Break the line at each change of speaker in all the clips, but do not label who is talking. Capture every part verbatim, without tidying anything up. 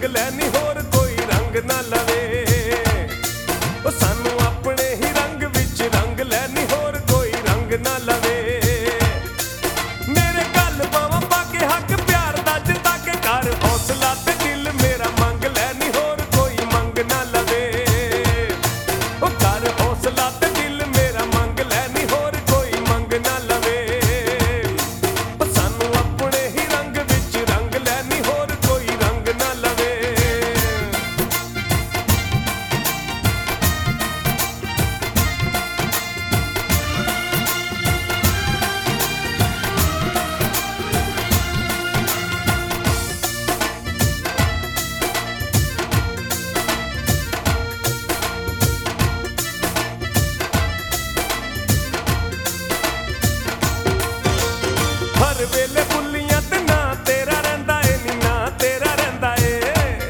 ਲੈ ਨੀ ਹੋਰ ਕੋਈ ਰੰਗ ਨਾ ਲਵੇ। ਉਹ ਸਾਨੂੰ ਆਪਣੇ ਹੀ ਰੰਗ ਵਿੱਚ ਰੰਗ ਲੈ ਨੀ ਹੋਰ ਕੋਈ ਰੰਗ ਨਾ ਲਵੇ। ਮੇਰੇ ਗੱਲ ਬਾਵਾਂ ਪਾ ਕੇ ਹੱਕ ਪਿਆਰ ਦਾ ਜਿੱਤਾ ਕੇ ਕਰ ਹੌਸਲਾ ਤੇ ਦਿਲ ਮੇਰਾ ਮੰਗ ਲੈ ਨੀ ਹੋਰ ਕੋਈ ਮੰਗ ਨਾ ਲਵੇ। ਉਹ ਕਰ ਹੌਸਲਾ ਤੇ ਦਿਲ ਮੇਰਾ ਮੰਗ ਲੈ ਨੀ ਹੋਰ ਕੋਈ ਮੰਗ ਨਾ ਲਵੇ। ਉਹ ਸਾਨੂੰ ਆਪਣੇ ਹੀ ਰੰਗ ਵਿੱਚ ਰੰਗ ਲੈ ਨੀ ਹੋਰ ਕੋਈ ਰੰਗ ਨਾ ਲਵੇ। ਹਰ ਵੇਲੇ ਬੁੱਲੀਆਂ ਤੇ ਨਾ ਤੇਰਾ ਰਹਿੰਦਾ ਏ ਨੀ ਨਾ ਤੇਰਾ ਰਹਿੰਦਾ ਏ।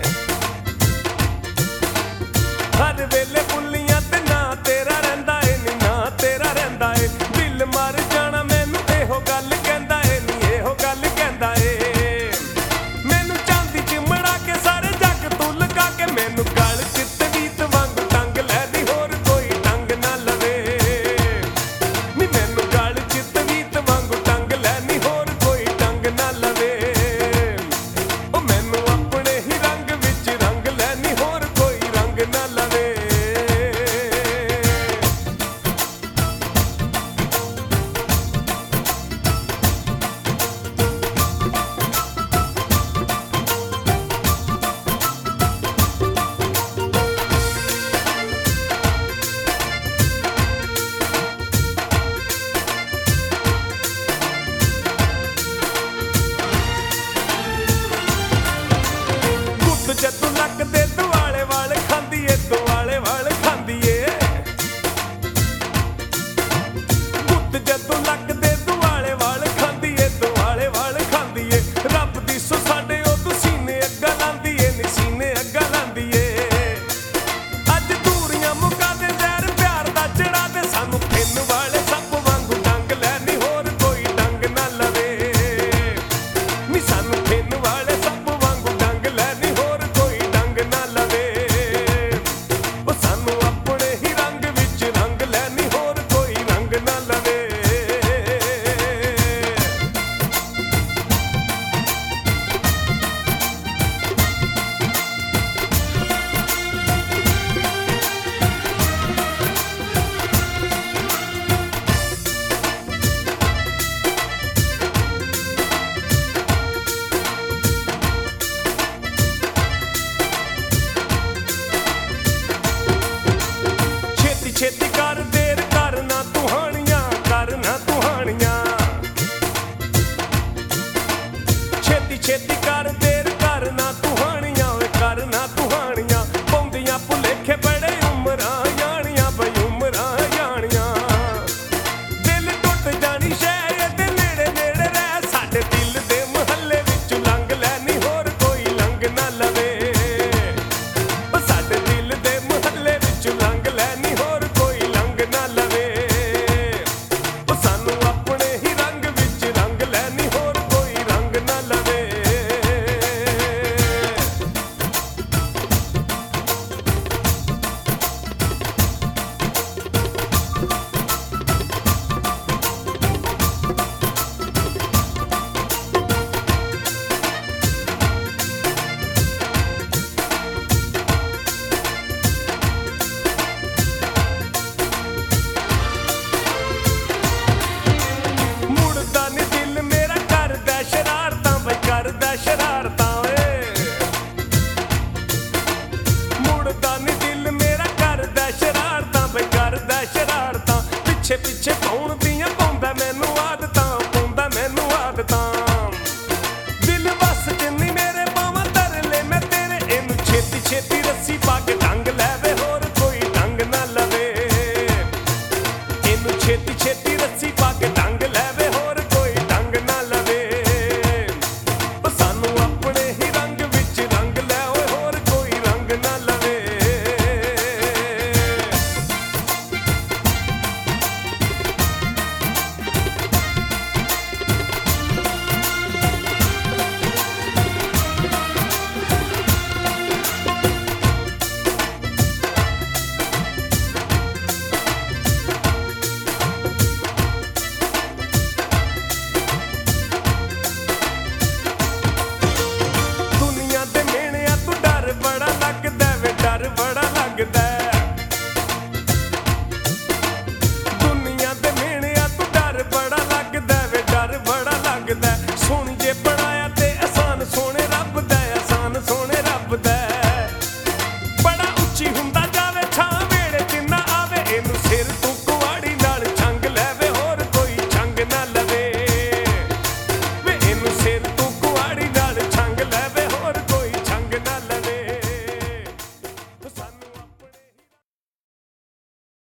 ਹਰ ਵੇਲੇ ਬੁੱਲੀਆਂ ਤੇ ਨਾ ਤੇਰਾ ਰਹਿੰਦਾ ਏ ਨੀ ਨਾ ਤੇਰਾ ਰਹਿੰਦਾ ਏ। ਦਿਲ ਮਰ ਜਾਣਾ ਮੈਨੂੰ ਇਹੋ ਗੱਲ ਕਹਿੰਦਾ ਏ ਨੀ ਇਹੋ ਗੱਲ ਕਹਿੰਦਾ ਏ। ਮੈਨੂੰ ਚਾਂਦੀ ਚ ਮੜਾ ਕੇ ਸਾਰੇ ਜੱਗ ਤੂੰ ਲਗਾ ਕੇ ਮੈਨੂੰ ਗਲ ਚ ਤਵੀਤ ਵਾਂਗ ਟੰਗ ਲੈ ਨੀ ਹੋਰ ਕੋਈ ਟੰਗ ਨਾ ਲਵੇ। ਨੀ ਮੈਨੂੰ ਗਲ ਚ ਤਵੀਤ ਵਾਂਗ ਟੰਗ ਲੈ ਨੀ ਹੋਰ ਕੋਈ ਟੰਗ ਨਾ ਲਵੇ। ਉਹ ਮੈਨੂੰ ਆਪਣੇ ਹੀ ਰੰਗ ਵਿੱਚ ਰੰਗ ਲੈ ਨੀ ਹੋਰ ਕੋਈ ਰੰਗ ਨਾ ਲਵੇ। ਗੁੱਤ ਜਦੋਂ ਨੱਕ ਦੇ ਦੁਆਲੇ ਵਾਲ ਖਾਂਦੀ ਏ ਦੁਆਲੇ ਵਾਲ ਖਾਂਦੀ ਏ। ਗੁੱਤ ਜਦੋਂ ਨੱਕ ਦੇ ਦੁਆਲੇ ਵਾਲ ਖਾਂਦੀ ਏ ਦੁਆਲੇ ਵਾਲ ਖਾਂਦੀ ਏ। ਰੱਬ ਦੀ ਸੋ ਸਾਡੇ ਉਹ ਤੂੰ ਸੀਨੇ ਅੱਗਾ ਲਾਂਦੀ ਏ ਨੀ ਸੀਨੇ ਅੱਗਾ ਲਾਂਦੀ ਏ। ਅੱਜ ਦੂਰੀਆਂ ਮੁਕਾ ਦੇ ਜ਼ਹਿਰ ਪਿਆਰ ਦਾ ਚੜਾ ਦੇ ਸਾਨੂੰ ਫਿੰਨ ਵਾਲੇ ਸੱਪ ਵਾਂਗੂ ਡੰਗ ਲੈ ਨੀ ਹੋਰ ਕੋਈ ਡੰਗ ਨਾ ਲਵੇ। ਨੀ ਸਾਨੂੰ ਫਿੰਨ ਵਾਲੇ ਸੱਪ ਵਾਂਗੂ ਡੰਗ ਲੈ ਨੀ ਹੋਰ ਕੋਈ ਡੰਗ ਨਾ ਲਵੇ। ਉਹ ਸਾਨੂੰ ਆਪਣੇ ਹੀ ਰੰਗ ਵਿੱਚ ਰੰਗ ਲੈ ਨੀ ਹੋਰ ਕੋਈ ਰੰਗ ਨਾ ਲਵੇ। ਛੇਤੀ ਛੇਤੀ ਕਰ ਦੇਰ ਕਰ ਨਾ ਤੂੰ ਹਾਣੀਆਂ ਕਰ ਨਾ ਤੂੰ ਹਾਣੀਆਂ। ਛੇਤੀ ਛੇਤੀ ਕਰ ਦੇਰ ਕਰ ਨਾ ਤੂੰ ਹਾਣੀਆਂ ਓਏ ਕਰ ਨਾ ਤੂੰ ਹਾਣੀਆਂ। ਪਾਉਂਦੀਆਂ ਭੁਲੇਖੇ ਬੜੇ ਉਮਰਾਂ ਜਾਣੀਆਂ ਬਈ ਉਮਰਾਂ ਜਾਣੀਆਂ। ਦਿਲ ਟੁੱਟ ਜਾਣੀ ਸ਼ਹਿਰ ਦੇ ਨੇੜੇ ਨੇੜੇ ਰਹਿ ਸਾਡੇ ਦਿਲ ਦੇ ਮੁਹੱਲੇ ਵਿੱਚੋਂ ਲੰਘ ਲੈ ਨੀ ਹੋਰ ਕੋਈ ਲੰਘ ਨਾ ਲਵੇ। ਉਹ ਸਾਡੇ ਦਿਲ ਦੇ ਮੁਹੱਲੇ ਵਿੱਚੋਂ ਲੰਘ ਲੈ ਨੀ ਹੋਰ ਕੋਈ ਲੰਘ ਨਾ ਲਵੇ। ਉਹ ਸਾਨੂੰ ਆਪਣੇ ਹੀ ਰੰਗ ਵਿੱਚ ਰੰਗ ਲੈ ਨੀ ਹੋਰ ਕੋਈ ਰੰਗ ਨਾ ਲਵੇ। ਮੁੜਦਾ ਨੀ ਦਿਲ ਮੇਰਾ ਕਰਦਾ ਸ਼ਰਾਰਤਾਂ ਬਈ ਕਰਦਾ ਸ਼ਰਾਰਤਾਂ ਓਏ। ਮੁੜਦਾ ਨੀ ਦਿਲ ਮੇਰਾ ਕਰਦਾ ਸ਼ਰਾਰਤਾਂ ਬਈ ਕਰਦਾ ਸ਼ਰਾਰਤਾਂ। ਪਿੱਛੇ ਪਿੱਛੇ